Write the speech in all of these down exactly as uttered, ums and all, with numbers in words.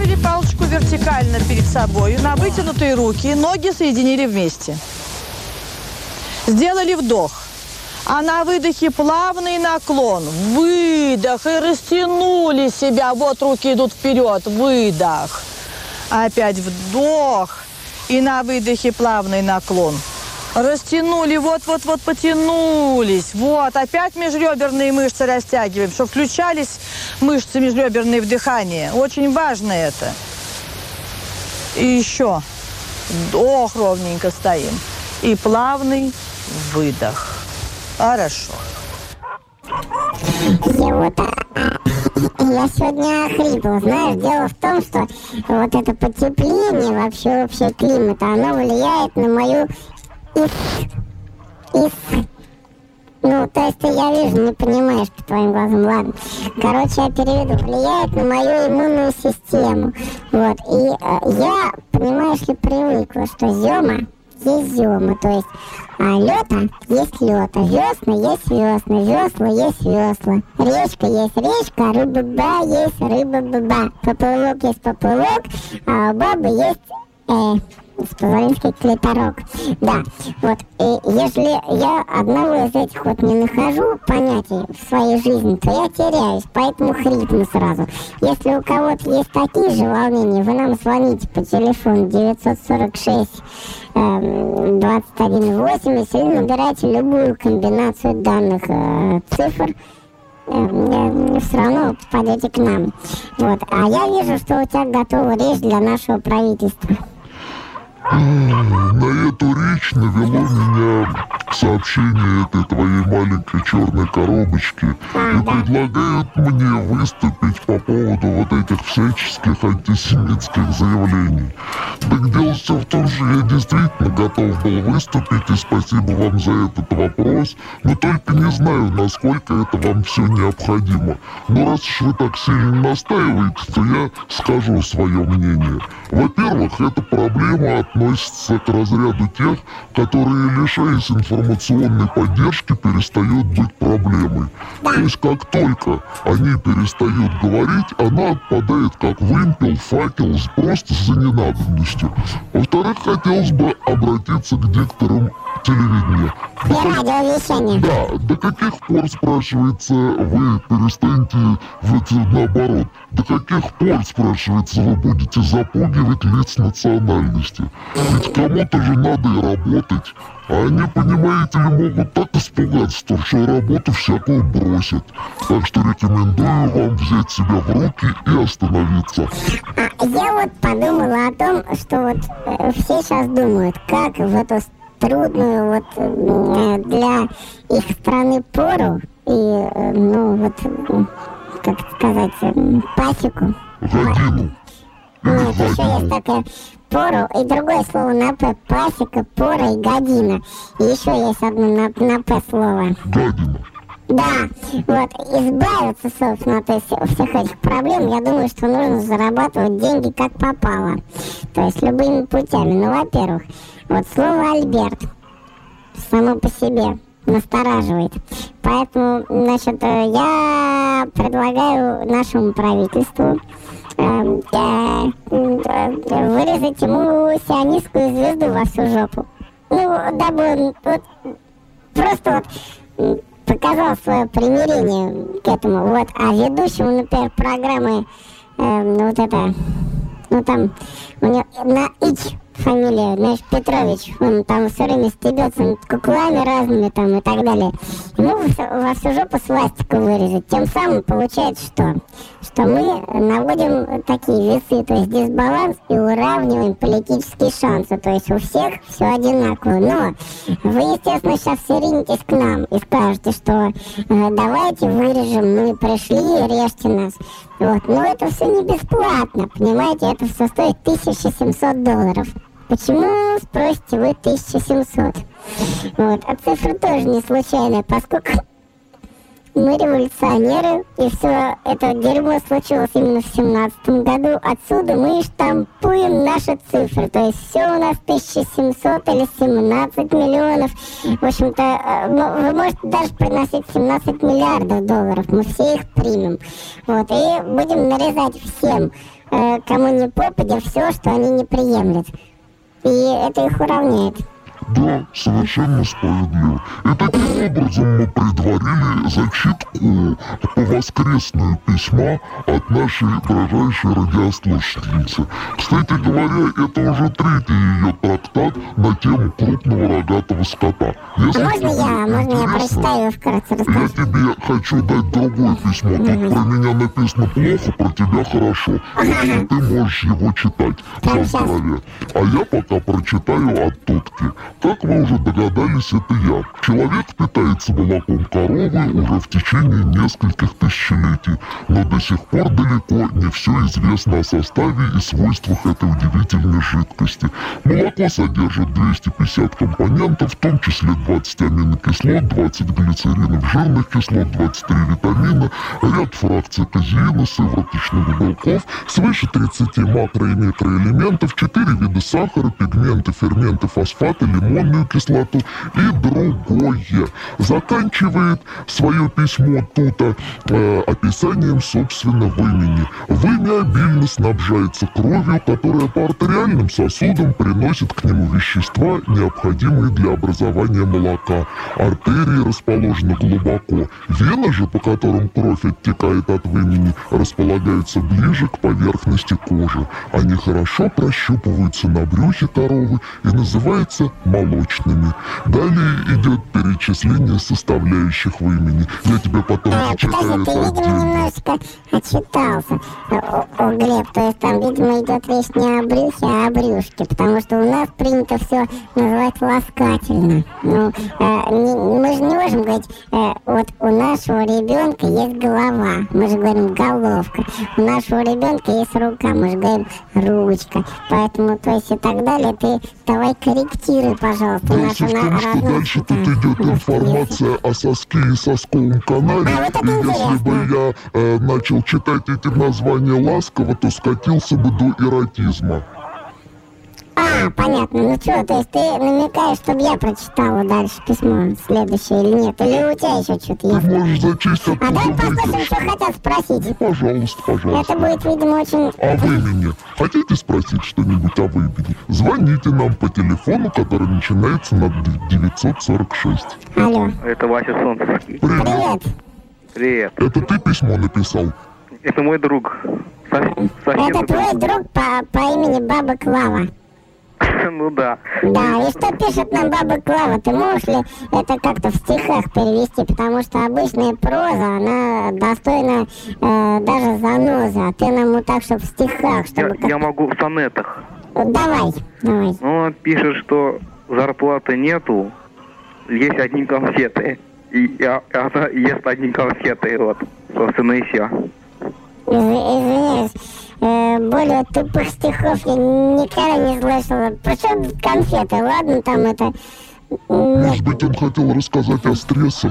Поставили палочку вертикально перед собой, на вытянутые руки, ноги соединили вместе. Сделали вдох. А на выдохе плавный наклон. Выдох. И растянули себя. Вот руки идут вперед. Выдох. Опять вдох. И на выдохе плавный наклон. Растянули. Вот-вот-вот потянулись. Вот. Опять межреберные мышцы растягиваем, чтобы включались мышцы межреберные в дыхание. Очень важно это. И еще. Вдох, ровненько стоим. И плавный выдох. Хорошо. Я вот, я сегодня охрипла. Знаешь, дело в том, что вот это потепление, вообще общее климата, оно влияет на мою ис, ис. Ну, то есть ты, я вижу, не понимаешь по твоим глазам, ладно. Короче, я переведу. Влияет на мою иммунную систему. Вот, и э, я, понимаешь ли, привыкла, что зема есть зема, то есть а лёта есть лёта, весна есть весна, весла есть весла, речка есть речка, рыба-ба есть рыба-ба, поплывок есть поплывок, а у бабы есть э, с-позволинский клиторок. Да, вот, и если я одного из этих вот не нахожу понятий в своей жизни, то я теряюсь, поэтому хрипну сразу. Если у кого-то есть такие же волнения, вы нам звоните по телефону девятьсот сорок шесть двадцать один восемьдесят или набирайте любую комбинацию данных э, цифр, э, э, все равно попадете к нам. Вот. А я вижу, что у тебя готова речь для нашего правительства. На эту речь навело меня сообщение этой твоей маленькой черной коробочки. И предлагают мне выступить по поводу вот этих всяческих антисемитских заявлений. Так дело все в том, что я действительно готов был выступить, и спасибо вам за этот вопрос, но только не знаю, насколько это вам все необходимо. Но раз уж вы так сильно настаиваете, то я скажу свое мнение. Во-первых, эта проблема относится к разряду тех, которые, лишаясь информационной поддержки, перестают быть проблемой. То есть, как только они перестают говорить, она отпадает как вымпел, факел, просто за ненадобностью. Во-вторых, хотелось бы обратиться к дикторам телевидения. До как... Да, до каких пор, спрашивается, вы перестанете, вот, наоборот, до каких пор, спрашивается, вы будете запугивать лиц национальности? Ведь кому-то же надо и работать. А они, понимаете ли, могут так испугаться, что работу всякую бросят. Так что рекомендую вам взять себя в руки и остановиться. А я вот подумала о том, что вот э, все сейчас думают, как в эту трудную вот э, для их страны пору и, э, ну вот, э, как сказать, э, пасеку. Годину. Нет, еще есть такая пору и другое слово на П. Пасека, пора и година. И еще есть одно на, на П слово. Гадина. Да, вот, избавиться, собственно, от всех этих проблем, я думаю, что нужно зарабатывать деньги как попало. То есть любыми путями. Ну, во-первых, вот слово «Альберт» само по себе настораживает. Поэтому, значит, я предлагаю нашему правительству э, э, э, вырезать ему сионистскую звезду во всю жопу. Ну, дабы он вот, просто вот показал свое примирение к этому. Вот. А ведущему, например, программы э, вот это, ну там у него на Ич фамилия, знаешь, Петрович, он там все время стебется над куклами разными там и так далее. Ему во всю жопу свастику вырезать. Тем самым получается что? Что мы наводим такие весы, то есть дисбаланс, и уравниваем политические шансы. То есть у всех все одинаково. Но вы, естественно, сейчас все ринетесь к нам и скажете, что э, давайте вырежем, мы пришли, режьте нас. Вот. Но это все не бесплатно, понимаете? Это все стоит тысяча семьсот долларов. Почему, спросите вы, тысяча семьсот? Вот. А цифра тоже не случайная, поскольку мы революционеры, и все это дерьмо случилось именно в семнадцатом году. Отсюда мы штампуем наши цифры. То есть все у нас тысяча семьсот или семнадцать миллионов. В общем-то, вы можете даже приносить семнадцать миллиардов долларов. Мы все их примем. Вот, и будем нарезать всем. э, кому не попадя все, что они не приемлют. И это их уравняет. Да, совершенно справедливо. И таким образом мы предварили зачитку по воскресную письма от нашей дорожайшей радиослушательницы. Кстати говоря, это уже третий ее трактат на тему крупного рогатого скота. Если Можно я, можно я прочитаю вкратце, я расскажу? тебе хочу дать другое письмо. Тут про меня написано плохо, про тебя хорошо. И ты можешь его читать Прямо в сейчас. здравие. А я пока прочитаю от Тутки. Как вы уже догадались, это я. Человек питается молоком коровы уже в течение нескольких тысячелетий, но до сих пор далеко не все известно о составе и свойствах этой удивительной жидкости. Молоко содержит двести пятьдесят компонентов, в том числе двадцать аминокислот, двадцать глицеринов, жирных кислот, двадцать три витамина, ряд фракций казеина, сывороточных белков, свыше тридцати макро- и микроэлементов, четыре вида сахара, пигменты, ферменты, фосфаты, лимонную кислоту и другое. Заканчивает свое письмо Тута э, описанием собственного имени. Вымя обильно снабжается кровью, которая по артериальным сосудам приносит к нему вещества, необходимые для образования молока. Артерии расположены глубоко. Вены же, по которым кровь оттекает от вымени, располагаются ближе к поверхности кожи. Они хорошо прощупываются на брюхе коровы и называются молочными. Далее идет перечисление составляющих вымени. Я тебе потом А, зачитаю подожди, ты, это видимо, отдельно. немножечко отчитался, о, о, Глеб. То есть там, видимо, идет речь не о брюхе, а о брюшке, потому что у нас принято все называть ласкательно. Ну, э, не- мы же не можем говорить, э, вот у нашего ребенка есть голова, мы же говорим головка. У нашего ребенка есть рука, мы же говорим ручка. Поэтому, то есть и так далее, ты давай корректируй, пожалуйста, Дело нашу в том, на- что родную дальше тут ситуацию. идет информация о соске и сосковом канале. А, вот это И если бы интересно. я э, начал читать эти названия ласково, то скатился бы до эротизма. А, понятно. Ну что, то есть ты намекаешь, чтобы я прочитала дальше письмо следующее или нет? Или у тебя еще что-то Ты есть? можешь зачесть А оттуда давай послушаем, выйдешь. что хотят спросить. Пожалуйста, пожалуйста. Это будет, видимо, очень... О вымени. Хотите спросить что-нибудь о вымени? Звоните нам по телефону, который начинается на девятьсот сорок шесть. Алло, Это Вася Солнцевский. Привет. привет. Привет. Это ты письмо написал? Это мой друг. Со- сосед. Это твой друг по, по имени Баба Клава. Ну да. Да, и что пишет нам Баба Клава? Ты можешь ли это как-то в стихах перевести? Потому что обычная проза, она достойна э, даже занозы. А ты нам вот так, чтобы в стихах, Я, чтобы... как- я могу в сонетах. Давай, давай. Ну, он пишет, что зарплаты нету, есть одни конфеты. И я- она ест одни конфеты, вот. Собственно, и все. Из- Извиняюсь, э, более тупых стихов я никогда не слышала. Причем конфеты, ладно, там это... Нет. Может быть, он хотел рассказать о стрессах?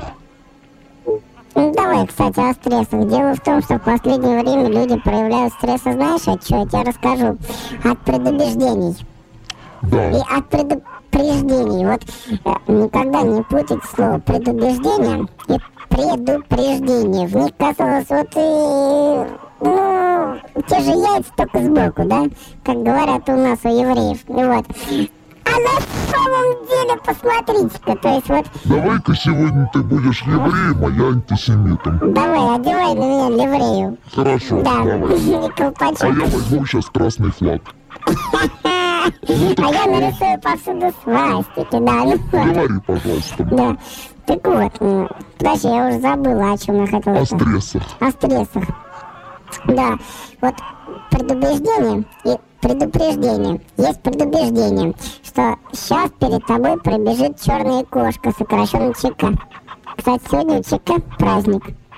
Ну, давай, кстати, о стрессах. Дело в том, что в последнее время люди проявляют стресс, а знаешь, от чего? Я тебе расскажу. От предубеждений. И Да. от предупреждений. Вот э, никогда не путать слово предубеждение и предупреждение. В них казалось, вот и... Ну, те же яйца, только сбоку, да? Как говорят у нас, у евреев. Вот. А на самом деле, посмотрите-ка, то есть вот... Давай-ка сегодня ты будешь евреем, а я антисемитом. Давай, одевай на меня ливрею. Хорошо, Да, давай. и А колпачок. я возьму сейчас красный флаг. А я нарисую повсюду свастики, да, ну вот. Говори, пожалуйста, Да. Так вот, м, подожди, я уже забыла, о чем я хотела о сказать. стрессах. О стрессах. Да, вот предубеждение и предупреждение. Есть предубеждение, что сейчас перед тобой пробежит черная кошка, сокращенно ЧК. Кстати, сегодня у ЧК праздник.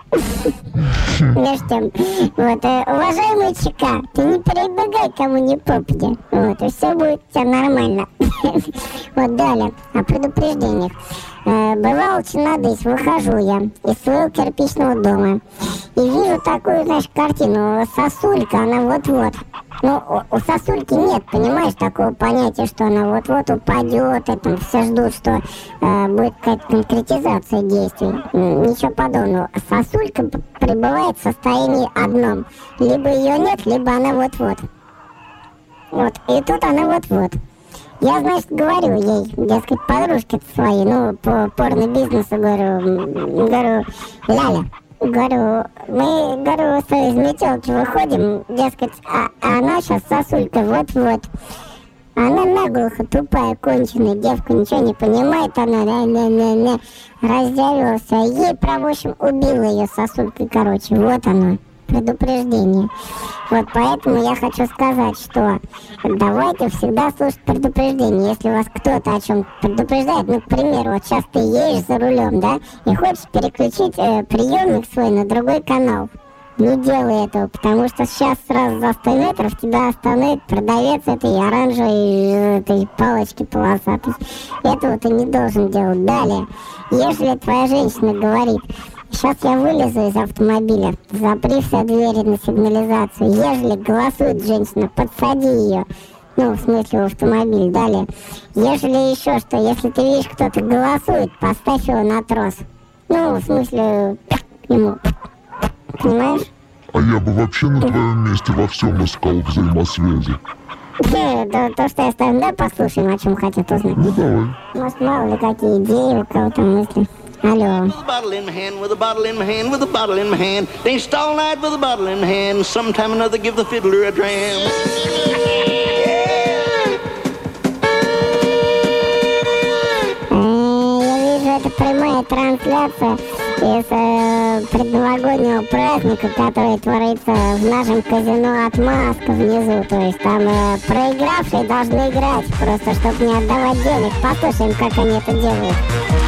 Между тем, вот, э, уважаемый ЧК, ты не перебегай кому не попадя, вот, и все будет у тебя нормально. Вот далее, о предупреждениях. Э, Бывал чинадысь, выхожу я из своего кирпичного дома и вижу такую, знаешь, картину. Сосулька, она вот-вот. Ну, у, у сосульки нет, понимаешь, такого понятия, что она вот-вот упадет, и там все ждут, что э, будет какая-то конкретизация действий. Ничего подобного. Сосулька пребывает в состоянии одном. Либо ее нет, либо она вот-вот. Вот, и тут она вот-вот. Я, значит, говорю ей, дескать, подружки-то свои, ну, по порно-бизнесу, говорю, говорю, Ляля, говорю, мы, говорю, из метелки выходим, дескать, а, а она сейчас сосулька вот-вот. Она наглухо тупая, конченая девка, ничего не понимает, она ля-ля-ля-ля, раздявился. Ей, про, в общем, убила ее сосулькой, короче, вот оно. Предупреждение. Вот поэтому я хочу сказать, что давайте всегда слушать предупреждение. Если вас кто-то о чем предупреждает, ну, к примеру, вот сейчас ты едешь за рулем, да, и хочешь переключить э, приемник свой на другой канал. Не делай этого, потому что сейчас сразу за сто метров тебя остановит продавец этой оранжевой этой палочки полосатой. Этого ты не должен делать. Далее, если твоя женщина говорит: сейчас я вылезу из автомобиля, запри все двери на сигнализацию. Ежели голосует женщина, подсади ее. Ну, в смысле, в автомобиль. Далее. Ежели еще что, если ты видишь, кто-то голосует, поставь его на трос. Ну, в смысле, ему. Понимаешь? А я бы вообще на твоем месте во всем искал взаимосвязи. Э, то, то, что я ставлю, да, послушаем, о чем хотят узнать. Ну, давай. Может, мало ли какие идеи, у кого-то мысли. Алло. With a bottle in my hand, with a bottle in my hand, with a bottle in my hand. Danced all night with a bottle in my hand. Sometime or another, give the fiddler a dram. Я вижу, это прямая трансляция из э, предновогоднего праздника, который творится в нашем казино «Отмазка» внизу. То есть там э, проигравшие должны играть, просто чтобы не отдавать денег. Послушаем, как они это делают.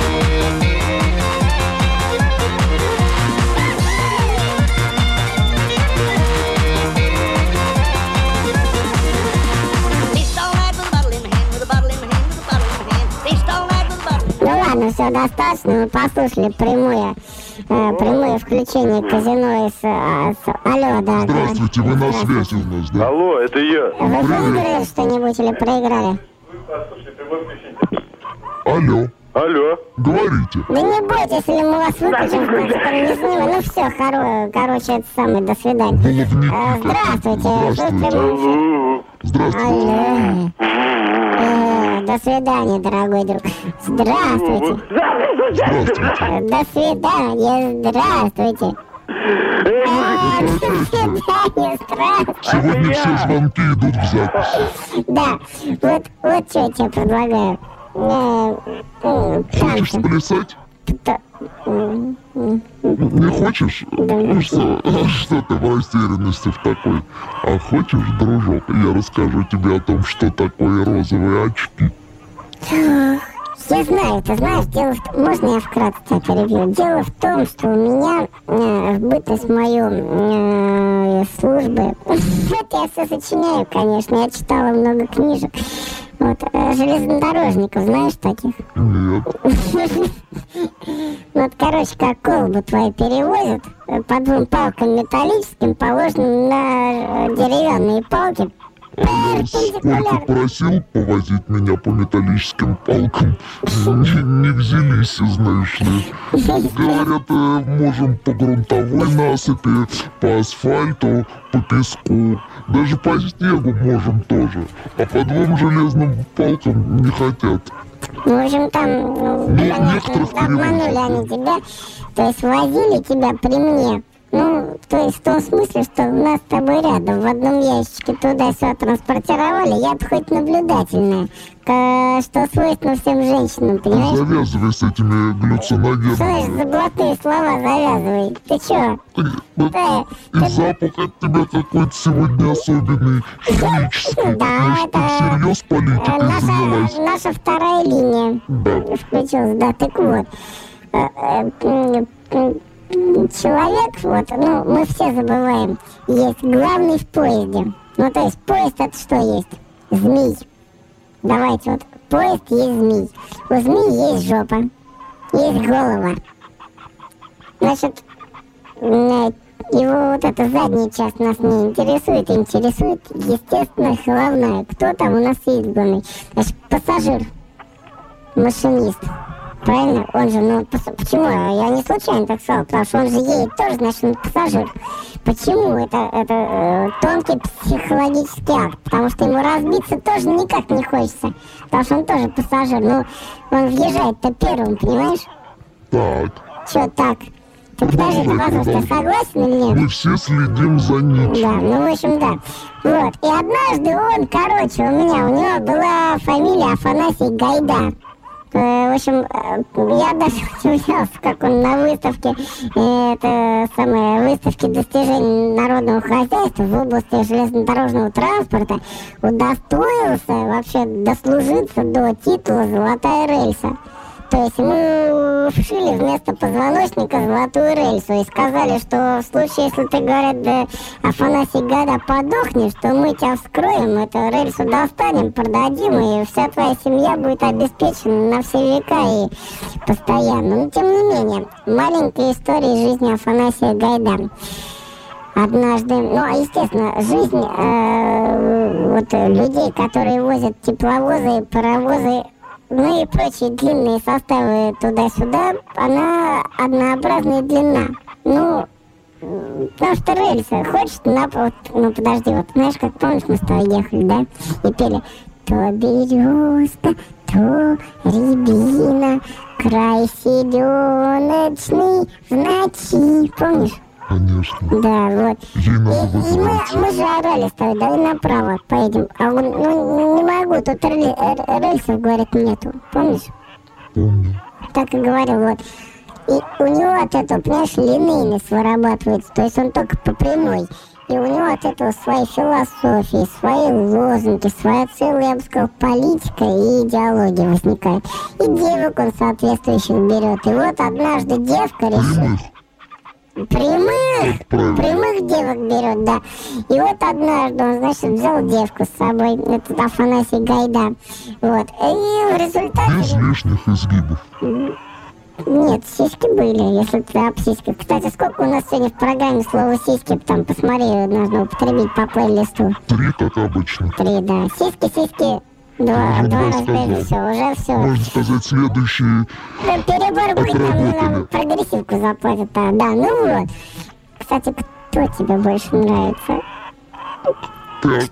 Ну все, достаточно, мы послушали прямое, э, прямое включение казино из... Э, с... Алло, да. Здравствуйте, вы на связи у нас, да? Алло, это я. Вы выиграли что-нибудь или проиграли? Алло, Алло. говорите. Да не бойтесь, если мы вас выключим, значит, там не снимем. Ну все, хоро... короче, это самое, до свидания. Головники. Э, здравствуйте. Здравствуйте. Алло. Здравствуйте. Алло. Э, до свидания, дорогой друг. Здравствуйте. Здравствуйте. До свидания, здравствуйте. А, до свидания, здравствуйте. Сегодня все звонки идут в запись. Да, вот, вот что я тебе предлагаю. Э, э, Хочешь танцы. сплясать? Т- м, м. Не хочешь? Ну что, что ты в растерянности в такой? А хочешь, дружок, я расскажу тебе о том, что такое розовые очки? Я знаю, ты знаешь, дело в том, можно я вкратце тебя перебью? Дело в том, что у меня э, в бытность мою э, службы, это я все сочиняю, конечно, я читала много книжек, вот, э, железнодорожников, знаешь таких? Нет. Вот, короче, как колбу твою перевозят э, по двум палкам металлическим, положенным на э, деревянные палки. Сколько просил повозить меня по металлическим палкам, не, не взялись, знаешь ли. Говорят, э, можем по грунтовой насыпи, по асфальту, по песку, даже по снегу можем тоже. А по двум железным палкам не хотят. В общем, там, ну, Ну, понятно, некоторых обманули перевозят, они тебя, то есть возили тебя при мне. Ну, то есть в том смысле, что у нас с тобой рядом в одном ящике туда-сюда транспортировали. Я-то хоть наблюдательная, к- что свойственно всем женщинам, понимаешь? Завязывай с этими Что значит галлюциногенами. за блатные слова завязывай? Ты чё? Вот Ты, и ты- запах от тебя какой-то сегодня особенный, химический. Да, Может, ты это- всерьез э, политикой наша, занялась? наша вторая линия Да. включилась, да, так вот. Э, э, м, м, Человек, вот, ну, мы все забываем, есть главный в поезде. Ну, то есть поезд это что есть? Змей. Давайте вот, поезд есть змей. У змеи есть жопа, есть голова. Значит, э, его вот эта задняя часть нас не интересует, интересует, естественно, головная. Кто там у нас есть главный? Значит, пассажир, машинист. Правильно? Он же, ну, пос... почему? Я не случайно так сказал, потому что он же едет тоже, значит, он пассажир. Почему? Это, это э, тонкий психологический акт, потому что ему разбиться тоже никак не хочется, потому что он тоже пассажир, ну, он въезжает-то первым, понимаешь? Так. Чё так? Ты подожди, ты вопрос, ты согласен или нет? Мы все следим за ним. Да, ну, в общем, да. Вот, и однажды он, короче, у меня, у него была фамилия Афанасий Гайда. В общем, я даже удивлялся, как он на выставке, это самое, выставке достижений народного хозяйства в области железнодорожного транспорта удостоился вообще дослужиться до титула «Золотая рельса». То есть ему вшили вместо позвоночника золотую рельсу и сказали, что в случае, если ты, говорят, да, Афанасий Гайда, подохнешь, то мы тебя вскроем, эту рельсу достанем, продадим, и вся твоя семья будет обеспечена на все века и постоянно. Но тем не менее, маленькая история жизни Афанасия Гайда. Однажды, ну, естественно, жизнь э, вот, людей, которые возят тепловозы, паровозы, ну и прочие длинные составы туда-сюда, она однообразная длина. Ну, потому что рельсы, хочешь, на, вот, ну подожди, вот знаешь, как помнишь, мы с тобой ехали, да, и пели: то березка, то рябина, край селеночный в ночи, помнишь? Конечно. Да, вот. Ей надо И, и мы, мы же орали с тобой, давай направо поедем. А он, ну, не могу, тут рели, рельсов, говорит, нету. Помнишь? Помню. Так и говорил, вот. И у него от этого, понимаешь, линейность вырабатывается, то есть он только по прямой. И у него от этого свои философии, свои лозунги, своя целая, я бы сказал, политика и идеология возникает. И девок он соответствующих берет. И вот однажды девка решила... Прямых, прямых девок берет, да. И вот однажды он, значит, взял девку с собой, это Афанасий Гайда. Вот. И в результате... Без лишних изгибов. Нет, сиськи были, если ты об сиськах. Кстати, сколько у нас сегодня в программе слова сиськи, там, посмотри, нужно употребить по плейлисту. Три, как обычно. Три, да. Сиськи, сиськи. Два, два раза, все, уже все. Можно сказать, следующие... Да, перебор будет, там нам прогрессивку заплатят, да, да, ну вот. Кстати, кто тебе больше нравится? Так,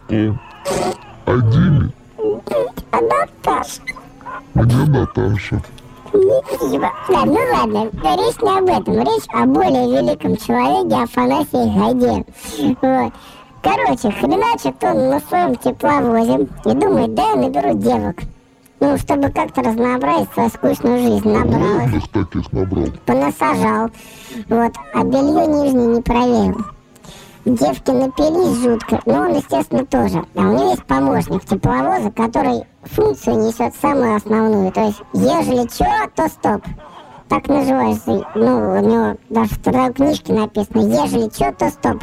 а Диме? А Наташа. Мне Наташа. Спасибо. Да, ну ладно, речь не об этом, речь о более великом человеке Афанасии Гайде. Вот. Короче, хреначит он на своем тепловозе и думает, да, я наберу девок. Ну, чтобы как-то разнообразить свою скучную жизнь. Набрал их. Многих таких набрал. Понасажал. Вот. А белье нижнее не проверил. Девки напились жутко. Но он, естественно, тоже. А у него есть помощник тепловоза, который функцию несет самую основную. То есть, ежели чё, то стоп. Так называется. Ну, у него даже в трудовой книжке написано: ежели чё, то стоп.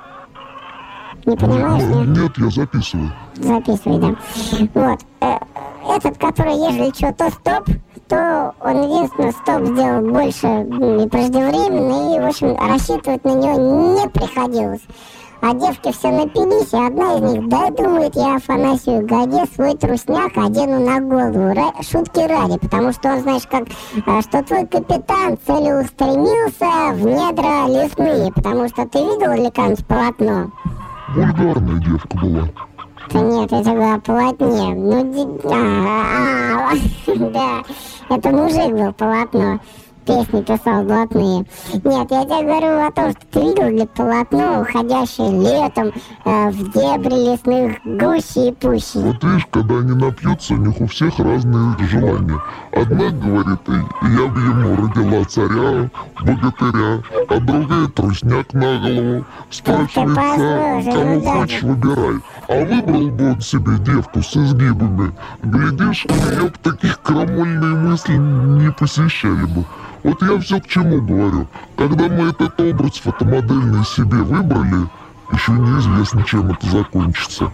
Не понимаешь, нет? Нет, я записываю. Записывай, да. Вот. Э, этот, который, ежели что, то стоп, то он единственное стоп сделал больше и преждевременно, и, в общем, рассчитывать на него не приходилось. А девки все напились, и одна из них: да, думает, я Афанасию Гайде свой трусняк одену на голову. Ра- шутки ради, потому что он, знаешь, как, что твой капитан целеустремился в недра лесные, потому что ты видел леканс полотно? Вульгарная девка была. Да нет, я тебе говорю о полотне. Ну, ди... а, а, да, это мужик был, полотно. Песни писал блатные. Нет, я тебе говорю о том, что ты видел ли полотно, уходящее летом э, в дебри лесных гуще и пущи. Вот видишь, когда они напьются, у них у всех разные желания. Одна говорит: я бы ему родила царя, богатыря, а другая трусняк на голову. Спрашивается, кому хочешь, выбирай. А выбрал бы он себе девку с изгибами. Глядишь, у нее бы таких крамольные мысли не посещали бы. Вот я все к чему говорю. Когда мы этот образ фотомодельный себе выбрали, еще неизвестно, чем это закончится.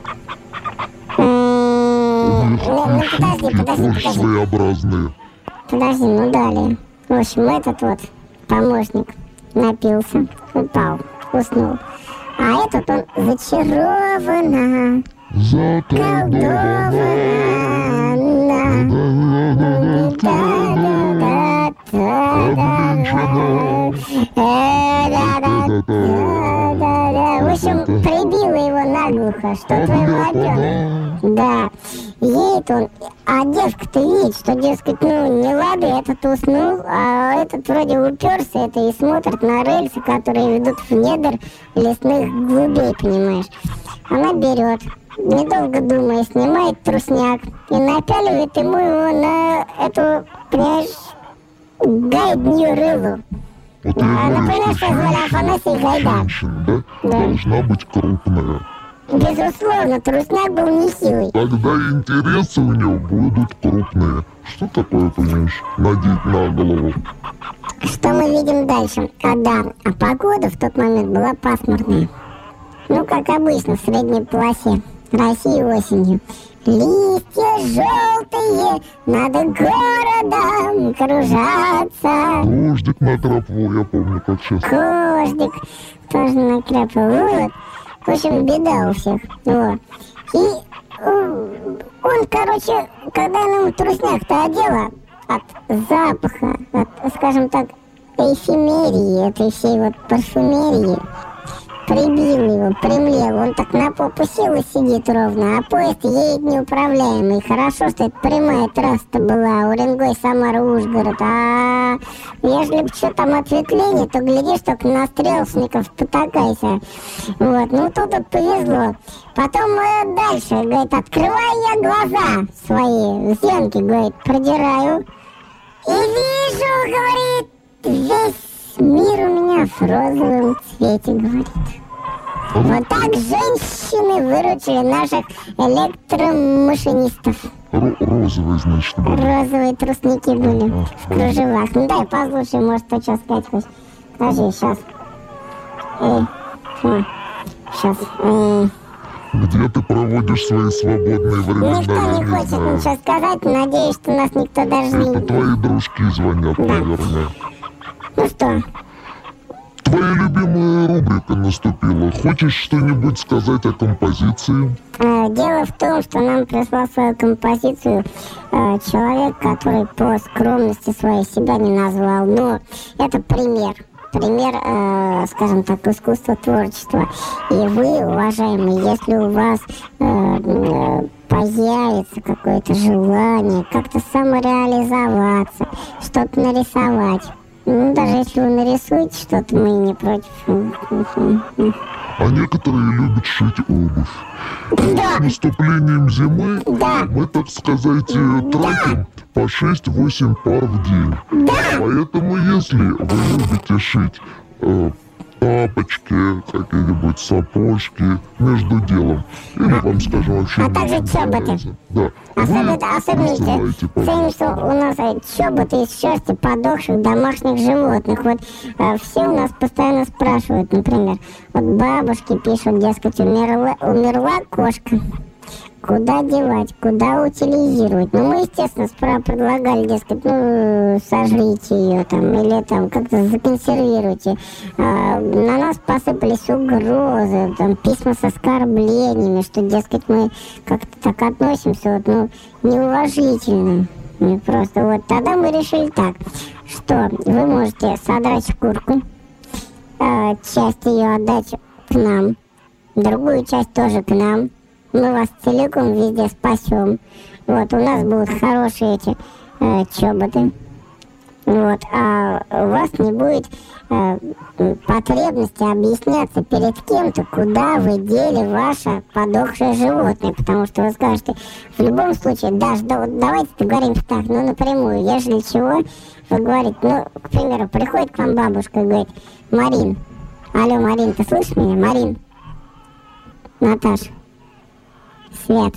У них шутки тоже своеобразные. Подожди, ну далее. В общем, этот вот помощник напился, упал. уснул. А этот он зачарованно, Заколдована. В общем, прибила его наглухо, что твой лапенок. Да. Едет он, а девка-то видит, что, дескать, ну, не лады, этот уснул, а этот вроде уперся это и смотрит на рельсы, которые ведут в недр лесных глубей, понимаешь. Она берет, недолго думая, снимает трусняк и напяливает ему его на эту, понимаешь, гайдню рылу. Вот А, я говорю, например, что что звали Афанасий Гайдар. женщина, да, Да. должна быть крупная. Безусловно, трусняк был нехилый. Тогда интересы у него будут крупные. Что такое, понимаешь, надеть на голову? Что мы видим дальше? А да, а погода в тот момент была пасмурная. Ну, как обычно, в средней полосе России осенью. Листья желтые над городом кружатся. Дождик накрапывал, я помню, как сейчас. Кождик тоже накрапал. Вот. В общем, беда у всех. Вот. И м, он, короче, когда ему трусняк-то одела от запаха, от, скажем так, эфемерии, этой всей вот парфюмерии, прибил его, примлел, он так на попу сел и сидит ровно, а поезд едет неуправляемый. Хорошо, что это прямая трасса была, Уренгой, Самара, Ужгород. А если бы что там ответвление, то глядишь, только на стрелочников потакайся. Вот, ну тут вот повезло. Потом э, дальше, говорит, открываю я глаза свои, в зенки, говорит, продираю. И вижу, говорит, весь мир у меня в розовом цвете, говорит. Вот так женщины выручили наших электромашинистов. Ро- розовый, значит, был. Розовые тростники были в кружевах. Ну дай послушай, может, ты что сказать хочешь. Подожди, сейчас. Эй, сейчас. Где ты проводишь свои свободные времена? Никто я не хочет знаю. ничего сказать. Надеюсь, что нас никто даже Это не... твои дружки звонят, наверное. Ну что? Твоя любимая рубрика наступила. Хочешь что-нибудь сказать о композиции? Э, Дело в том, что нам прислал свою композицию э, человек, который по скромности своей себя не назвал. Но это пример. Пример, э, скажем так, искусства творчества. И вы, уважаемые, если у вас э, э, появится какое-то желание как-то самореализоваться, что-то нарисовать, ну, даже если вы нарисуете что-то, мы не против. А некоторые любят шить обувь. Да. С наступлением зимы Да. мы, так сказать, э, тратим по шесть-восемь пар в день. Поэтому, если вы любите шить э, тапочки, какие-нибудь сапожки между делом, или вам, скажем, вообще... А также не чоботы. нравится, да, Особенно, вы особенно присылаете, ценим, пожалуйста. что у нас э, чоботы из шерсти подохших домашних животных. Вот э, все у нас постоянно спрашивают, например, вот бабушки пишут, дескать, умерла, умерла кошка. Куда девать, куда утилизировать? Ну, мы, естественно, справа предлагали, дескать, ну, сожрите ее там, или там как-то законсервируйте. А, на нас посыпались угрозы, там, письма с оскорблениями, что, дескать, мы как-то так относимся, вот, ну, неуважительно. Ну, просто вот, тогда мы решили так, что вы можете содрать шкурку, а, часть ее отдать к нам, другую часть тоже к нам. Мы вас целиком везде спасем. Вот, у нас будут хорошие эти э, чоботы. Вот, а у вас не будет э, потребности объясняться перед кем-то, куда вы дели ваше подохшее животное. Потому что вы скажете, в любом случае, даже да, вот давайте договоримся так, ну напрямую, ежели чего, вы говорите, ну, к примеру, приходит к вам бабушка и говорит, Марин, алло, Марин, ты слышишь меня? Марин, Наташа, Свет,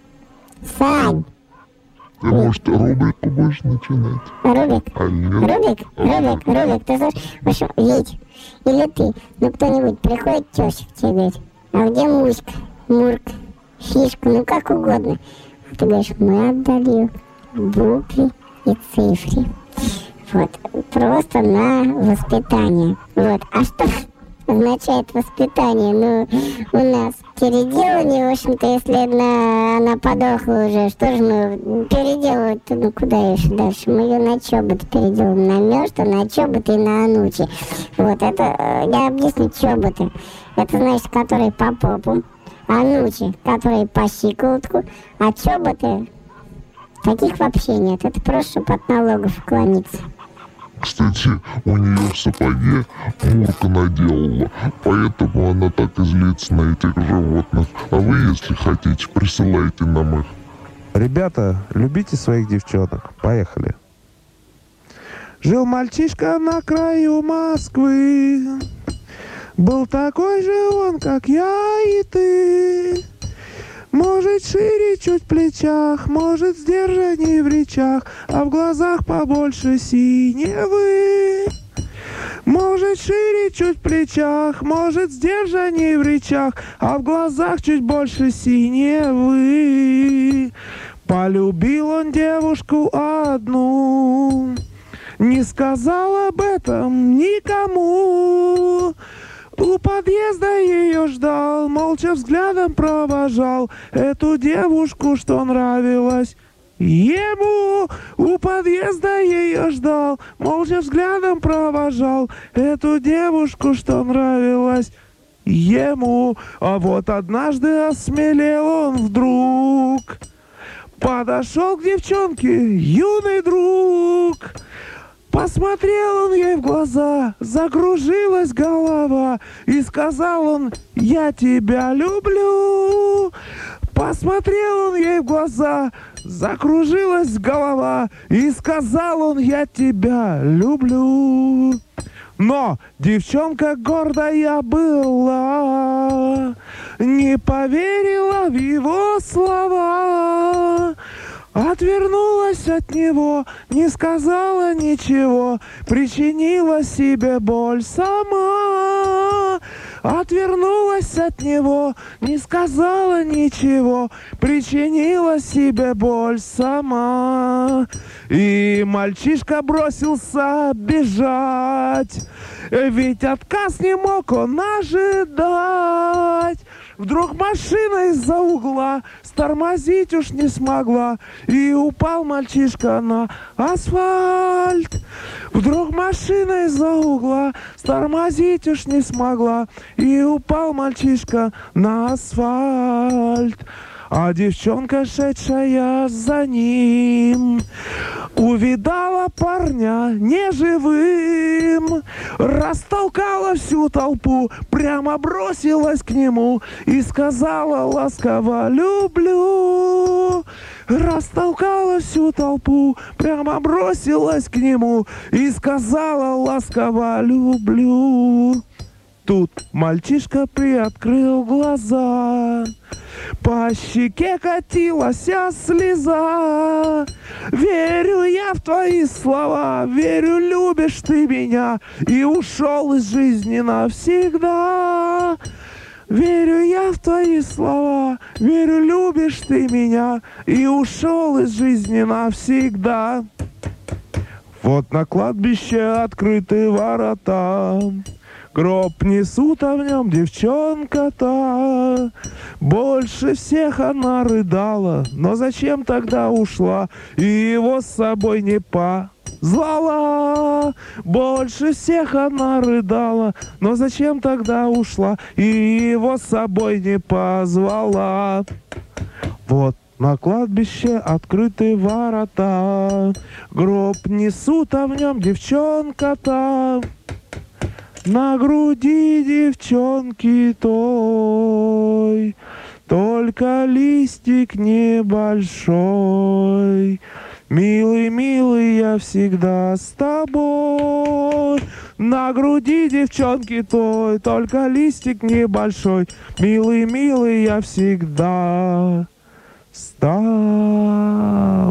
Сань, Ты, может, рубрику будешь начинать? Рубик, А нет? Рубик, Рубик, Рубик, ты слышишь? В общем, Вить, или ты, ну кто-нибудь приходит теща к тебе, говорит, а где Муська, Мурка, Фишка, ну как угодно. А ты говоришь, мы отдали ее букве и цифре. Вот, просто на воспитание. Вот, а что, означает воспитание. Ну, у нас переделание, в общем-то, если она, она подохла уже, что же мы переделывать-то, ну куда еще дальше? Мы ее на чоботы переделаем, на мёртво, на чоботы и на анучи. Вот, это, я объясню, чоботы. Это значит, которые по попу, анучи, которые по щиколотку, а чоботы, таких вообще нет. Это просто, чтобы от налогов уклониться. Кстати, у нее в сапоге Мурка наделала, поэтому она так и злится на этих животных. А вы, если хотите, присылайте нам их. Ребята, любите своих девчонок. Поехали. Жил мальчишка на краю Москвы. Был такой же он, как я и ты. Может, шире чуть в плечах, может, сдержанней в речах, а в глазах побольше синевы. Может, шире чуть в плечах, может, сдержанней в речах, а в глазах чуть больше синевы. Полюбил он девушку одну, не сказал об этом никому. У подъезда ее ждал, молча взглядом провожал эту девушку, что нравилась ему. У подъезда ее ждал, молча взглядом провожал эту девушку, что нравилась ему. А вот однажды осмелел он вдруг, подошел к девчонке юный друг. Посмотрел он ей в глаза, закружилась голова, и сказал он: я тебя люблю. Посмотрел он ей в глаза, закружилась голова, и сказал он: я тебя люблю. Но девчонка гордая была, не поверила в его слова. Отвернулась от него, не сказала ничего, причинила себе боль сама. Отвернулась от него, не сказала ничего, причинила себе боль сама. И мальчишка бросился бежать, ведь отказ не мог он ожидать. Вдруг машина из-за угла стормозить уж не смогла, и упал мальчишка на асфальт. Вдруг машина из-за угла стормозить уж не смогла, и упал мальчишка на асфальт. А девчонка, шедшая за ним, увидала парня неживым, растолкала всю толпу, прямо бросилась к нему и сказала ласково: люблю. Растолкала всю толпу, прямо бросилась к нему и сказала ласково: люблю. Тут мальчишка приоткрыл глаза, по щеке катилась слеза. Верю я в твои слова, верю, любишь ты меня, и ушел из жизни навсегда. Верю я в твои слова, верю, любишь ты меня, и ушел из жизни навсегда. Вот на кладбище открыты ворота, гроб несут, а в нем девчонка-то. Больше всех она рыдала, но зачем тогда ушла и его с собой не позвала? Больше всех она рыдала, но зачем тогда ушла и его с собой не позвала? Вот на кладбище открыты ворота, гроб несут, а в нем девчонка-то. На груди девчонки той только листик небольшой. Милый, милый, я всегда с тобой. На груди девчонки той только листик небольшой. Милый, милый, я всегда с тобой.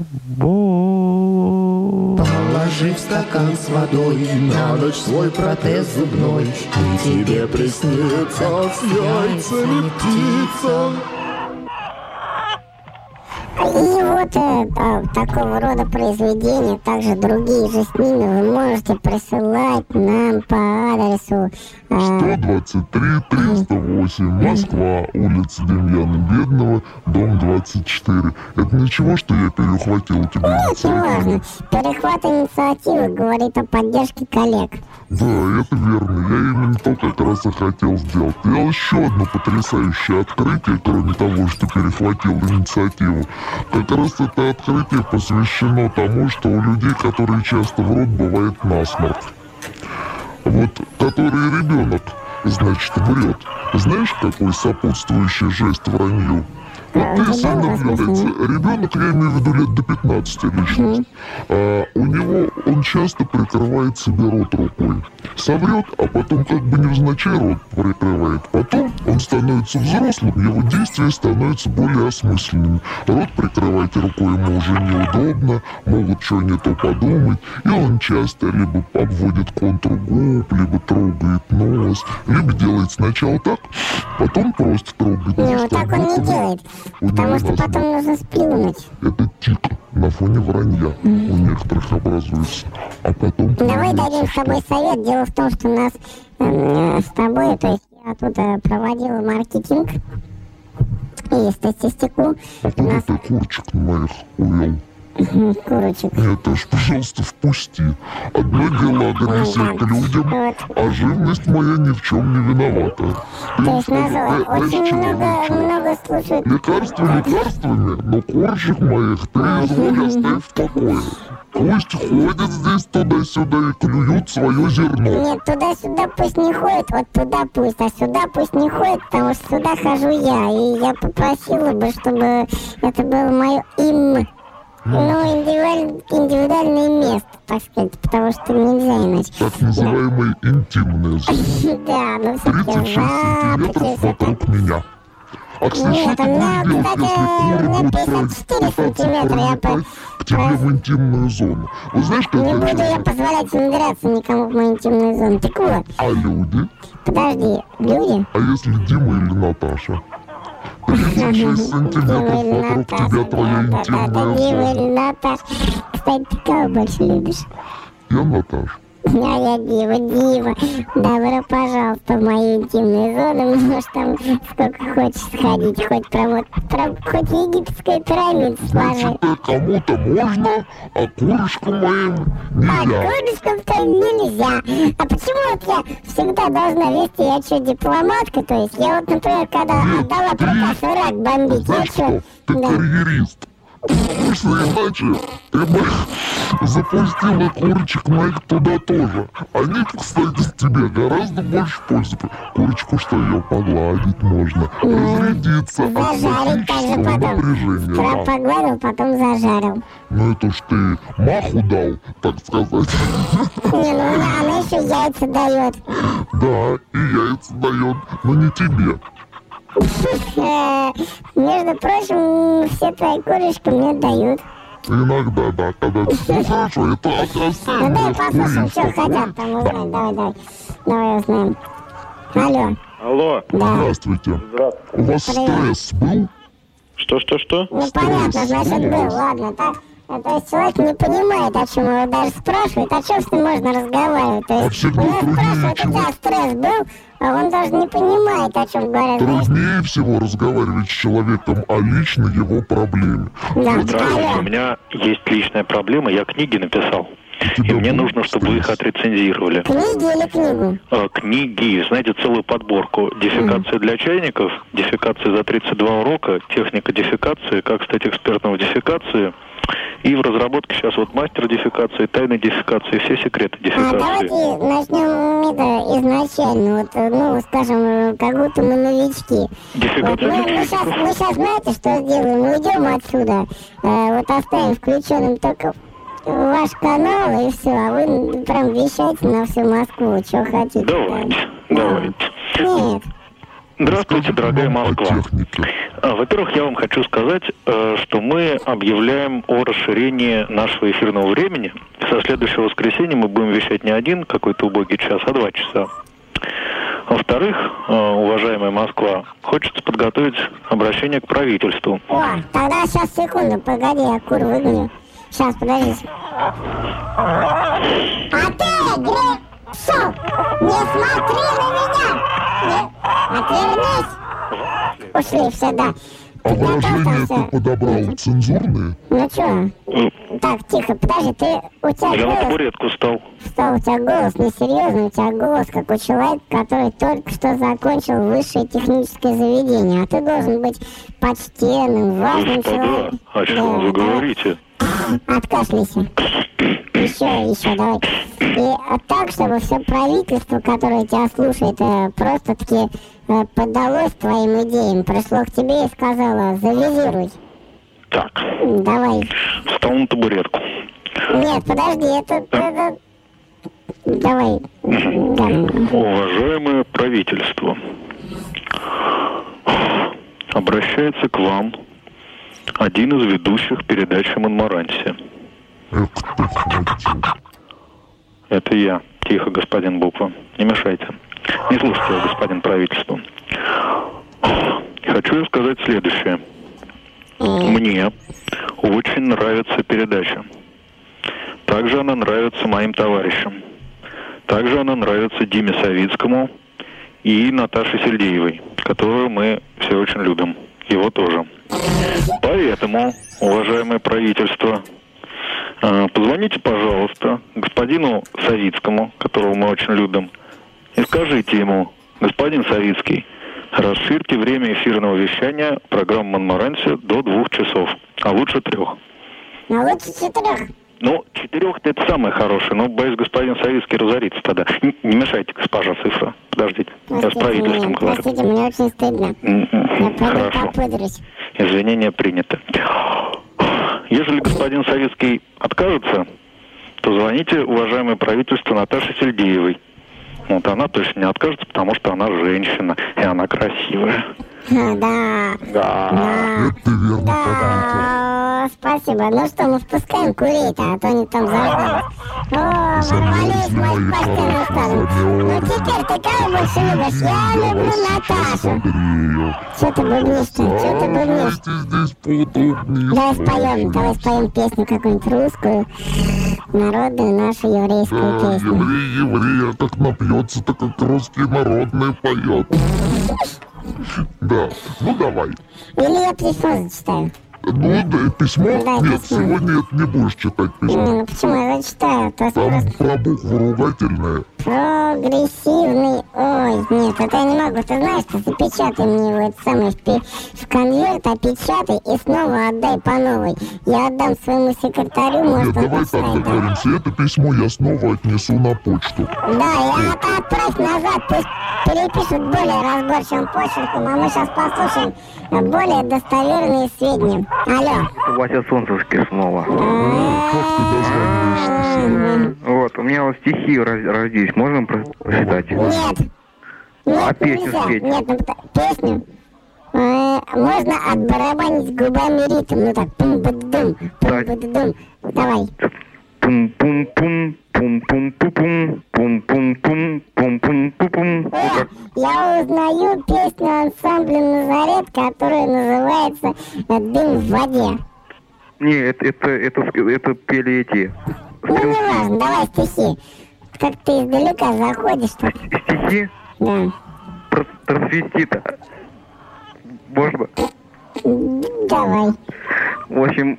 Положи в стакан с водой на ночь свой протез зубной, и тебе приснится с яйцами птица. И вот э, да, такого рода произведения, также другие же с ними вы можете присылать нам по адресу э, сто двадцать три триста восемь, Москва, улица Демьяна Бедного, дом двадцать четыре. Это ничего, что я перехватил у тебя Нет, не важно. Перехват инициативы говорит о поддержке коллег. Да, это верно. Я именно то как раз и хотел сделать. Я еще одно потрясающее открытие, кроме того, что перехватил инициативу. Как раз это открытие посвящено тому, что у людей, которые часто врут, бывает насморк. Вот, который ребенок, значит, врет. Знаешь, какой сопутствующий жест вранью? Вот ты сам наблюдается. Ребенок, я имею в виду лет до пятнадцати лично, а, у него он часто прикрывает себе рот рукой. Соврет, а потом как бы невзначай рот прикрывает. Потом он становится взрослым, его действия становятся более осмысленными. Рот прикрывать рукой ему уже неудобно, могут что не то подумать. И он часто либо обводит контур губ, либо трогает нос, либо делает сначала так, потом просто трогает. Ну, так он не делает. Потому что потом нужно сплюнуть. Это тик на фоне вранья у некоторых образуется. А потом... Давай дадим с тобой совет. Дело в том, что у нас э, с тобой, то есть я тут э, проводила маркетинг и статистику. А куда ты курочек моих увел? Курочек. Нет, аж, пожалуйста, впусти. Одно дело агрессия к людям, а живность моя ни в чем не виновата. Ты То есть нас э, очень много, много слушают. Лекарства лекарствами, но курочек моих ты изволь оставь в покое. Пусть ходят здесь туда-сюда и клюют свое зерно. Нет, туда-сюда пусть не ходит, вот туда пусть, а сюда пусть не ходит, потому что сюда хожу я. И я попросила бы, чтобы это было мое им. Ну, индивидуаль... индивидуальное место, так сказать, потому что нельзя иначе. Так называемые интимные зоны. Да, ну тридцать все-таки шесть сантиметров вокруг меня. А, кстати, Нет, что у ты меня, будешь делать, кстати, если у куры меня будут пятьдесят четыре сантиметра, я по... к тебе в интимную зону? Вы знаешь, как Не я буду я чувствую? позволять внедряться никому в мою интимную зону. Так вот, А люди? подожди, люди? А если Дима или Наташа? тридцать шесть сантиметров вокруг тебя твоя интимная Дима зона. или Наташа. Кстати, ты кого больше любишь? Я Наташа. А я Дива, Дива. Добро пожаловаться в мою интимную зону. Можешь там сколько хочешь сходить. Хоть прям вот, прям, хоть египетская пирамида сложи. Значит, э, кому-то можно, а курочкам моим А нельзя. курочкам-то нельзя. А почему вот я всегда должна вести, я что, дипломатка? То есть я вот, например, когда отдала приказ Ирак бомбить, я Знаешь что? что? Ты Да. карьерист. Потому что иначе ты бы запустила курочек моих туда тоже. Они, кстати, с тебе гораздо больше пользы. Курочку что, ее погладить можно, разрядиться от Зажарить также психического потом. напряжения. Справа Да. погладил, потом зажарил. Ну это ж ты маху дал, так сказать. Не, ну она, она еще яйца дает. Да, и яйца дает, но не тебе. Э, Между прочим, все твои курочки мне дают. Иногда, да, когда... Ну хорошо, это Ну оставим. дай послушаем, что хотят там узнать. Давай, давай. Давай узнаем. Алло. Алло, Да. Здравствуйте. У вас стресс был? что-что-что? Ну понятно, значит был. Ладно, так. э, То есть человек не понимает, о чем его даже спрашивает, о чем с ним можно разговаривать. То А есть всегда у нас труднее спрашивают, у тебя стресс был, а он даже не понимает, о чем говорят. Знаешь, Труднее всего разговаривать с человеком о личной его проблеме. да, Здравствуйте, у алло. меня есть личная проблема, я книги написал. И тебя мне был нужно, чтобы вы их стресс? отрецензировали. Книги или книгу? Э, Книги, знаете, целую подборку. Дефекация для чайников, дефекация за тридцать два урока, техника дефекации, как стать экспертом в дефекации. И в разработке сейчас вот мастер дефекации, тайны дефекации, все секреты А дефекации. давайте начнем это изначально, вот, ну, скажем, как будто мы новички. Вот, Дефекация мы, для мы, сейчас, чайников. мы сейчас знаете, что сделаем? Мы уйдем отсюда, э, вот оставим включенным только ваш канал и все, а вы прям вещайте на всю Москву, что хотите. Давайте, Да. давайте. Нет. Здравствуйте, дорогая Нам о Москва. технике. А, Во-первых, я вам хочу сказать, э, что мы объявляем о расширении нашего эфирного времени. Со следующего воскресенья мы будем вещать не один какой-то убогий час, а два часа. Во-вторых, э, уважаемая Москва, хочется подготовить обращение к правительству. О, тогда сейчас, секунду, погоди, я кур выгоню. Сейчас, подожди. А ты, Грибцов, не смотри на меня! Не... Отвернись! Ушли все, да. А выражения ты подобрал цензурные? Ну чё? Так, тихо, подожди, ты... У тебя Я на голос... табуретку встал. Встал, у тебя голос несерьезный, у тебя голос как у человека, который только что закончил высшее техническое заведение. А ты должен быть почтенным, важным Господа, человеком. о чем Да, вы давай. говорите? Откашляйся. Еще, еще, давай. И так, чтобы все правительство, которое тебя слушает, э, просто-таки э, поддалось твоим идеям, пришло к тебе и сказало: завизируй. Так, Давай. встал на табуретку. Нет, подожди, это... это... Давай. Да. Уважаемое правительство, обращается к вам один из ведущих передач о Монморансе. Эх ты, хватит. Это я. Тихо, господин Буква. Не мешайте. Не слушайте, господин правительство. Хочу сказать следующее. Мне очень нравится передача. Также она нравится моим товарищам. Также она нравится Диме Савицкому и Наташе Сельдеевой, которую мы все очень любим. Его тоже. Поэтому, уважаемое правительство, позвоните, пожалуйста, господину Савицкому, которого мы очень любим, и скажите ему: господин Савицкий, расширьте время эфирного вещания программы «Монморанси» до двух часов, а лучше трех. Ну лучше четырех. Ну, четырех-то это самое хорошее, но, боюсь, господин Савицкий разорится тогда. Не, не мешайте, госпожа цифра. Подождите, я с правительством меня, говорю. простите, мне очень стыдно. Я пойду Хорошо. попудрюсь. Извинения приняты. Если господин Савицкий откажется, то звоните, уважаемое правительство, Наташе Сельдеевой. Вот она точно не откажется, потому что она женщина, и она красивая. А, да. Да. Да. Это ты верно подметил. Да, спасибо. Ну что, мы впускаем курей-то, а то они там заждались. О, ворвались в мой постельный стан. Ну теперь ты кого больше любишь? Я люблю Наташу. Согрею. Что ты бубнишь-то? Что ты бубнишь? Давайте здесь поудобнее. Давай споем, давай споем песню какую-нибудь русскую, народную нашу еврейскую Да, песню. еврей, еврей, а как напьется, так как русские народные поет. Да, ну давай. Или я письмо зачитаю. Ну, да, письмо? Да, Нет, письмо. сегодня это не будешь читать Не, письмо. ну почему я зачитаю? То есть Там просто про буквы ругательные. прогрессивный... Ой, нет, это я не могу. Ты знаешь, ты запечатай мне его, это самое, в, пи- в конверт, опечатай и снова отдай по новой. Я отдам своему секретарю, Нет, может, он давай так почитает, да? договоримся. Это письмо я снова отнесу на почту. Да, и это отправь назад, пусть перепишут более разборчивым почерком, а мы сейчас послушаем более достоверные сведения. Алло. Вася Солнцевский снова. Как ты дозвонишься? Вот, у меня вот стихи раз- родились, можно про- прочитать? Нет. Нет, А песню нельзя. спеть? Нет, ну, пта- песню э, можно отбарабанить губами ритм. Ну так, пум-ба-дум, пум-ба-дум. Давай. Пум-пум-пум, пум-пум-пум-пум, пум-пум-пум, пум-пум-пум-пум. Э, я узнаю песню ансамбля «Назарет», которая называется «Дым в воде». Не, это, это, это, это пели эти Ну, не важно, давай стихи. Как ты издалека заходишь так. стихи Да. про трансвестита. Можно? Давай. В общем,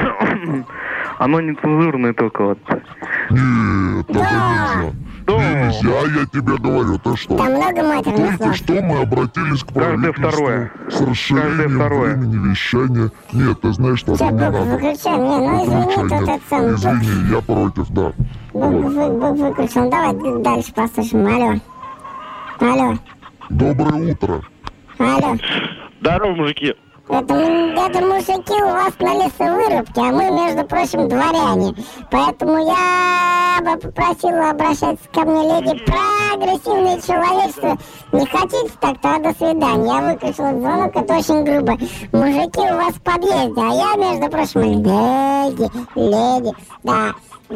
оно не цензурное только вот. Нет, это нельзя. Да. Нельзя, я тебе говорю, ты что? Там много матерных Только слов. что мы обратились к Каждое правительству второе. с расширением Каждое второе. времени вещания. Нет, ты знаешь, что Все, там не буквы надо. выключай. Не, ну извини, Выключай, тут нет. это самое. Извини, я против, да. Буквы Вот. вы, вы, выключил. Давай д- дальше послушаем. Алло. Алло. Доброе утро. Алло. Здорово, мужики. Это, м- это мужики у вас на лесовырубке, а мы, между прочим, дворяне. Поэтому я бы попросила обращаться ко мне, леди, прогрессивное человечество. Не хотите, так то до свидания. Я выключила звонок, это очень грубо. Мужики у вас в подъезде, а я, между прочим, леди, леди. Да, да.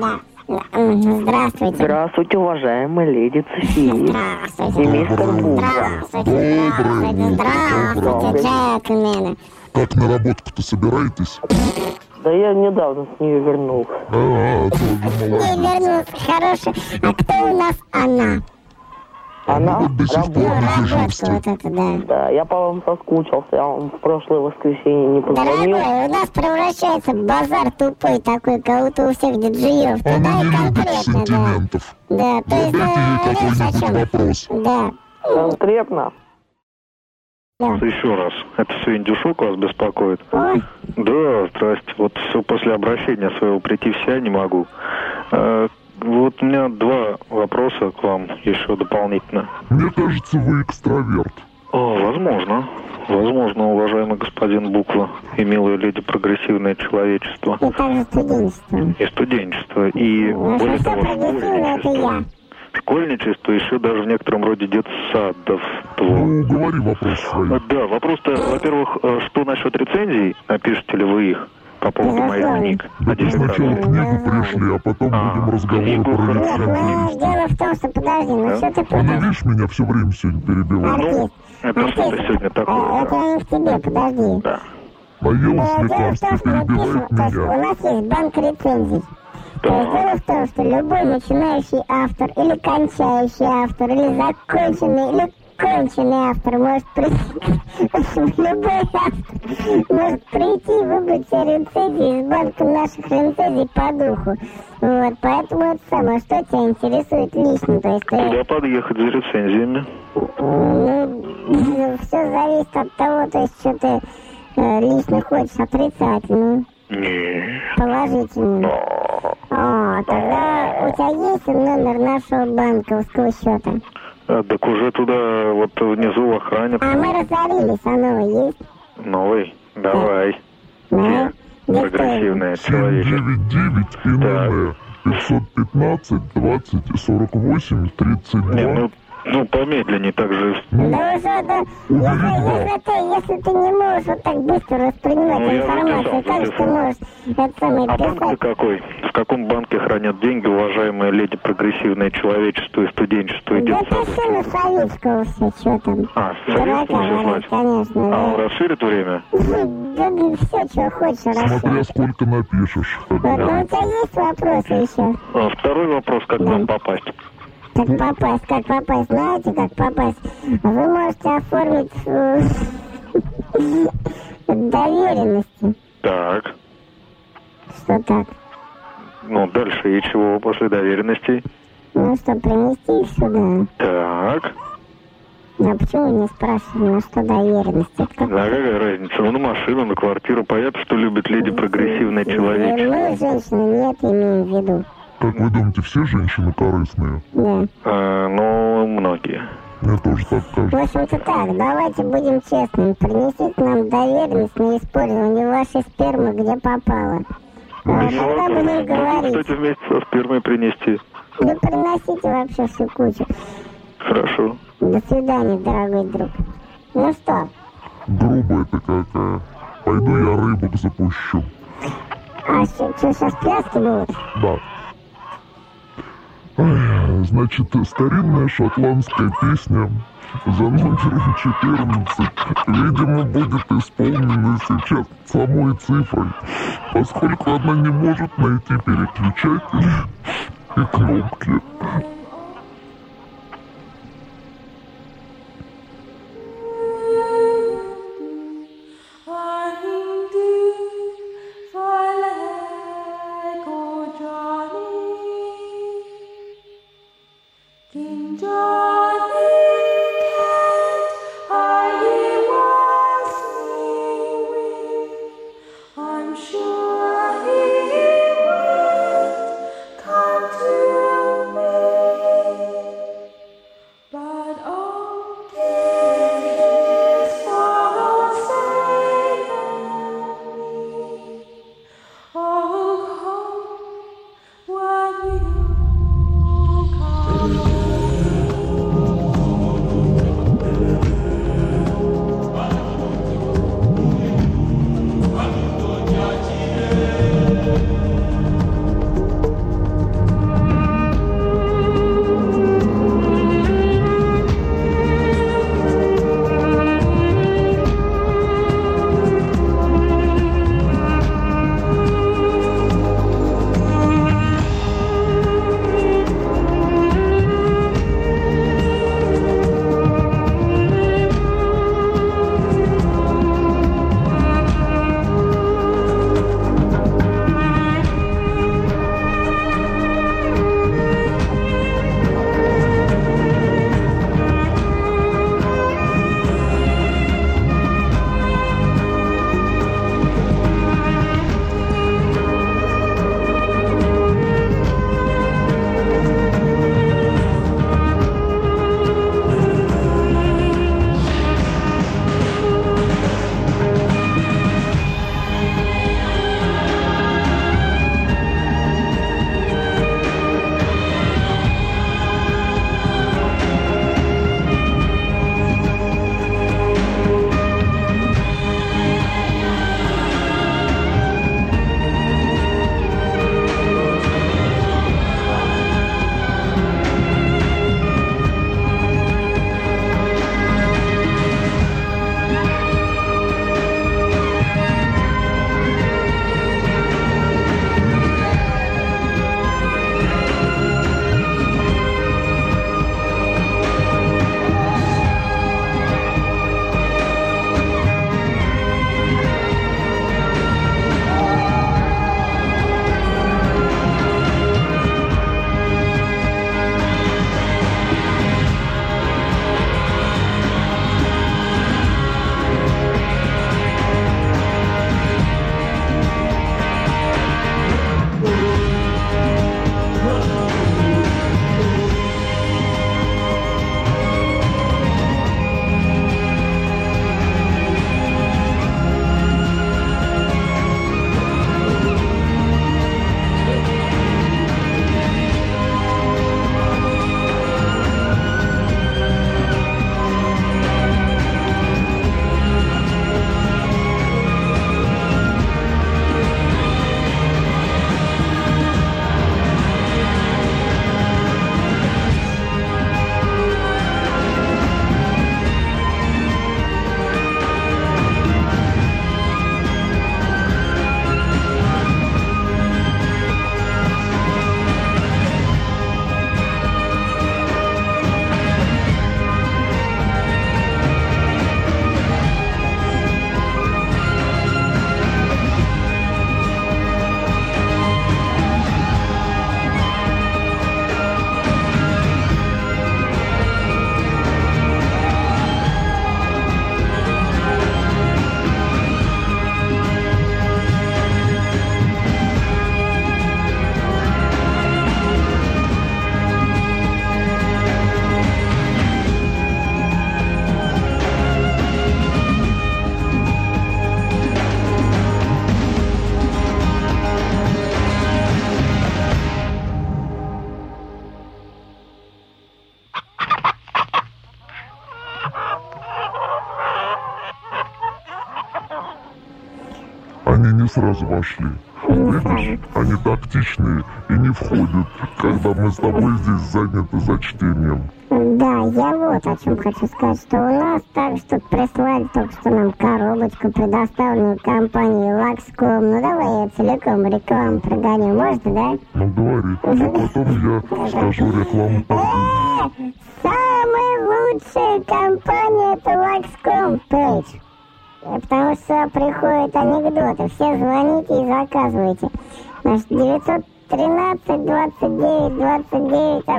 Здравствуйте. Здравствуйте, уважаемая леди Цефи. Здравствуйте. И мистер Бубба. Здравствуйте, здравствуйте, здравствуйте, джентльмены. Как на работку-то собираетесь? Да я недавно с нее вернулся. А, тоже Не молодец. вернулся, хороший. А кто у нас она? Она Ну, до сих пор работает. не Работа дежурствует. вот это, да. Да, я по вам соскучился, я вам в прошлое воскресенье не позвонил. Дорогой, у нас превращается базар тупой такой, как будто у всех диджеев. Она Туда не и любит конкретно, да. сантиментов. Да, то есть, Задайте ей э, видишь, о какой-нибудь чем? вопрос. Да. Конкретно? Да. Еще раз. Это все индюшок вас беспокоит? Ой, Да, здрасте. Вот все после обращения своего прийти в себя не могу. Э, Вот у меня два вопроса к вам еще дополнительно. Мне кажется, вы экстраверт. О, возможно. Возможно, уважаемый господин Буква и милая леди прогрессивное человечество. и также студенчество. И студенчество, и Ну, более что того, прогрессивное, это я. школьничество. Школьничество, еще даже в некотором роде детсадовство. Ну, говори вопрос свой. Э, Да, вопрос-то, во-первых, э, что насчет рецензий? Напишите ли вы их по поводу моих книг? Да Один сначала раз. книгу пришли, а потом А, будем разговоры книгу про хорошо. Нет, рецензии. ну, дело в том, что подожди, ну Да? что ты Она, путаешь? видишь, меня все время сегодня перебивает. Артист, это что-то артист, сегодня такое, э, это да. не к тебе, подожди. Да. Наелась Э, Дело в том, лекарства, что мы пишем, перебивает то есть у меня. нас есть банк рецензий. То есть дело в том, что любой начинающий автор, или кончающий автор, или законченный, или конченый автор может прийти, в общем, любой автор может прийти и выбрать себе рецензии из банка наших рецензий по духу. Вот, поэтому это самое, что тебя интересует лично, то есть ты, Куда подъехать за рецензиями? ну, все зависит от того, то есть, что ты э, лично хочешь, отрицательно, Не. положительно. О, тогда у тебя есть номер нашего банковского счета? А, так уже туда, вот внизу в охране. А мы разорились, а новый есть? Новый. Давай. Да? Где Прогрессивное семь человечество. девять девять ИНН пятьсот пятнадцать двадцать сорок восемь тридцать Не, два. ну, ну помедленнее так же. Да уже, да, если, если, ты, если ты не можешь вот так быстро воспринимать Ну, я информацию, записал, как же ты записал. можешь это самое А банк-то писать? какой? В каком банке хранят деньги, уважаемые леди прогрессивное человечество и студенчество и Да детсадовство? пиши на Советского все, что там. А, Дурака Советского все валять, значит? конечно, А он да. расширит время? Да, все, что хочешь, Смотря расскажешь. сколько напишешь. Вот, ну, у тебя есть вопросы еще? А, второй вопрос, как к вам попасть? Как попасть, как попасть, знаете, как попасть? Вы можете оформить э, доверенности. Так. Что так? Ну, дальше и чего после доверенностей? Ну что, принести их сюда? Так. А почему не спрашивали, на что доверенность? Это как... Да, какая разница? Ну, на машину, на квартиру. Понятно, что любит леди прогрессивное человечество. Мы, женщины, не это имеем в виду. Как вы думаете, все женщины корыстные? Да. А, ну, многие. Мне тоже так В кажется. общем-то так, давайте будем честными. Принесите нам доверенность на использование вашей спермы, где попало. А Еще тогда вопрос. будем Могу, говорить. кстати, вместе со спермой принести. Да приносите вообще всю кучу. Хорошо. До свидания, дорогой друг. Ну что, Грубая ты какая. Пойду я рыбок запущу. а что, сейчас пляски будут? Да. Ай, значит, старинная шотландская песня за номером четырнадцать, видимо, будет исполнена сейчас самой цифрой, поскольку она не может найти переключатель и кнопки. Sure he would come to me. не сразу вошли. Видишь, они тактичные и не входят, когда мы с тобой здесь заняты за чтением. Да, я вот о чем хочу сказать, что у нас так что прислали только что нам коробочку, предоставленную компанией Лакском. Ну давай я целиком рекламу прогоню, можно, да? Ну говори, а потом я скажу рекламу. Э, самая лучшая компания — это Лакском Пейдж. Потому что приходят анекдоты, все звоните и заказывайте. Значит, девятьсот тринадцать двадцать девять двадцать девять там...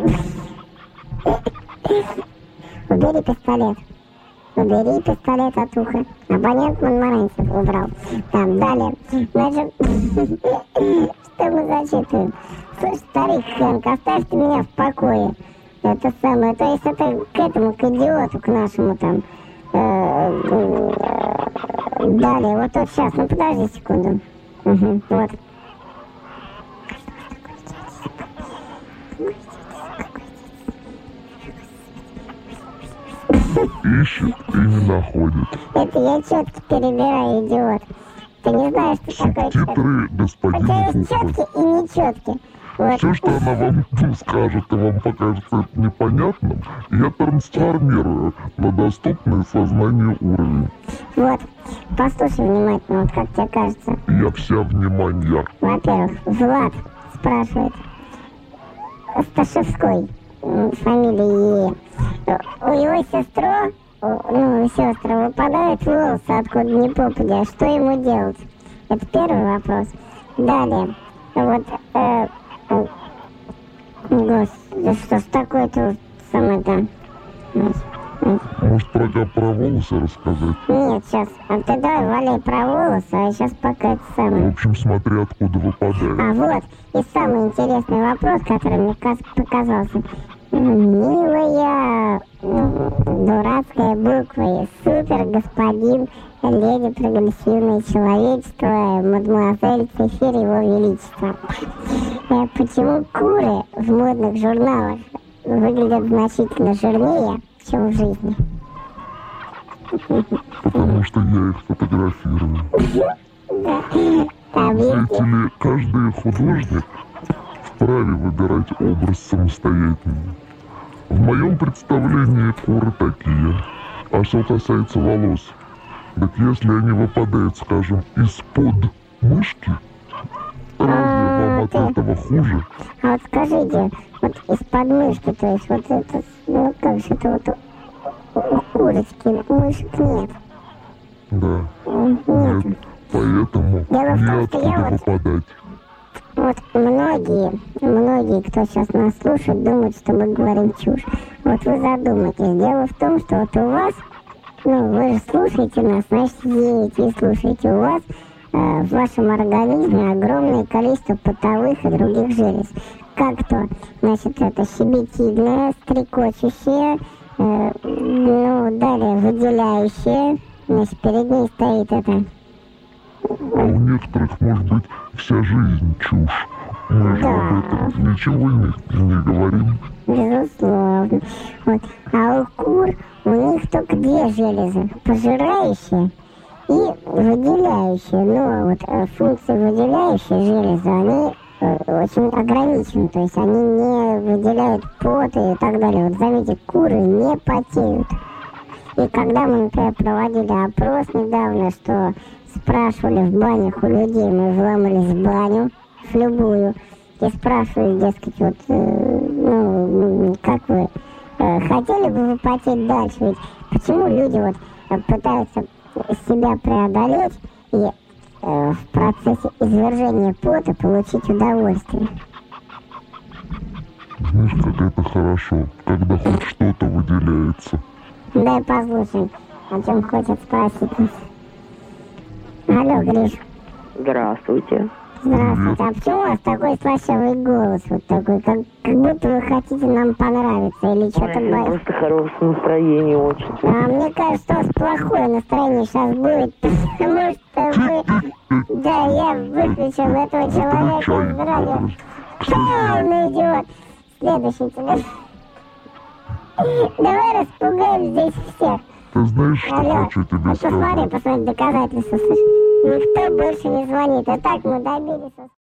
Убери пистолет. Убери пистолет от уха. Абонент Монмаранцев убрал. Там, далее. Значит, что мы зачитываем? Слушай, старик Хэнк, оставьте меня в покое. Это самое, то есть это к этому, к идиоту, к нашему там. Далее, вот тут сейчас, ну подожди секунду. Угу, вот. Ищет и не находит. Это я четки перебираю, идиот. Ты не знаешь, что такое четки? Титры, господин У тебя есть четки и нечетки. Вот. Все, что она вам скажет и вам покажется это непонятным, я трансформирую на доступный сознанию уровень. Вот, послушай внимательно, вот как тебе кажется. Я вся внимание. Во-первых, Влад спрашивает. Сташевской, фамилия Е. У его сестры, ну, у сестры выпадают волосы откуда ни попадя. Что ему делать? Это первый вопрос. Далее, вот... Э, Господи, что ж такое-то самое-то? Может, про, про волосы рассказать? Нет, сейчас. А ты давай валяй про волосы, а сейчас пока это самое. В общем, смотри, откуда выпадает. А вот, и самый интересный вопрос, который мне показался. Милая, дурацкая буква, супер господин, леди прогрессивное человечество, мадемуазель Цефир его величество. Почему куры в модных журналах выглядят значительно жирнее, чем в жизни? Потому что я их фотографирую. Да. Знаете ли, каждый художник вправе выбирать образ самостоятельно. В моем представлении куры такие. А что касается волос, так если они выпадают, скажем, из-под мышки, разве вам от этого хуже? А вот скажите, вот из-под мышки, то есть вот это, ну как же это вот у, у курочки мышек нет. Да. Нет. Нет. Поэтому неоткуда выпадать. Вот многие, многие, кто сейчас нас слушает, думают, что мы говорим чушь. Вот вы задумайтесь. Дело в том, что вот у вас, ну, вы же слушаете нас, значит, едете и слушаете. У вас э, в вашем организме огромное количество потовых и других желез. Как то, значит, это щебетильное, стрекочущее, э, ну, далее выделяющее, значит, перед ней стоит это... А у некоторых, может быть, вся жизнь чушь. Мы же об этом ничего не, не говорим. Безусловно. Вот. А у кур у них только две железы. Пожирающие и выделяющие. Но вот функции выделяющей железы, они очень ограничены. То есть они не выделяют пот и так далее. Вот заметьте, куры не потеют. И когда мы, например, проводили опрос недавно, что спрашивали в банях у людей, мы вломались в баню, в любую, и спрашивали, дескать, вот, э, ну, как вы, э, хотели бы вы потеть дальше? Ведь почему люди вот пытаются себя преодолеть и э, в процессе извержения пота получить удовольствие? Знаешь, как это хорошо, когда хоть что-то выделяется. Дай послушай, о чем хочет спросить нас. Алло, Гриш. Здравствуйте. Здравствуйте. А почему у вас такой слащавый голос вот такой? Как, как будто вы хотите нам понравиться или что-то боитесь? Просто хорошее настроение очень. А мне кажется, у вас плохое настроение сейчас будет, потому что вы... Да, я выключил этого человека из радио. Полный идиот. Следующий тебе. Давай распугаем здесь всех. Ты знаешь, что Алло. хочу тебе а сказать? Посмотри, посмотри, доказательства, слышишь? Никто больше не звонит. А так мы добились.